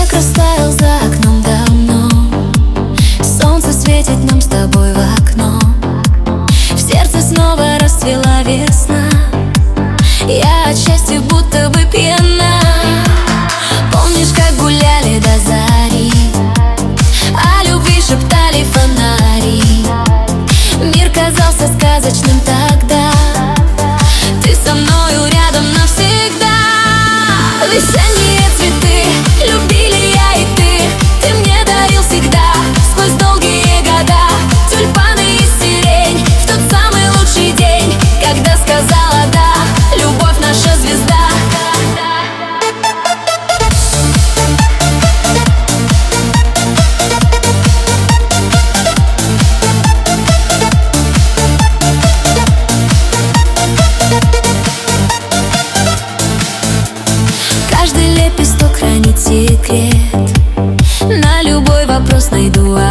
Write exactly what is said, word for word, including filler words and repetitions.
Снег растаял за окном давно, солнце светит нам с тобой в окно. В сердце снова расцвела весна, я от счастья будто бы пьяна. Помнишь, как гуляли до зари, о любви шептали фонари. Мир казался сказочным тогда, ты со мною рядом навсегда. Весенние цветы любили я и ты, ты мне дарил всегда сквозь долгие года. Тюльпаны и сирень в тот самый лучший день, когда сказала да, любовь наша звезда. Каждый лепесток хранит секрет, на любой вопрос найду ответ.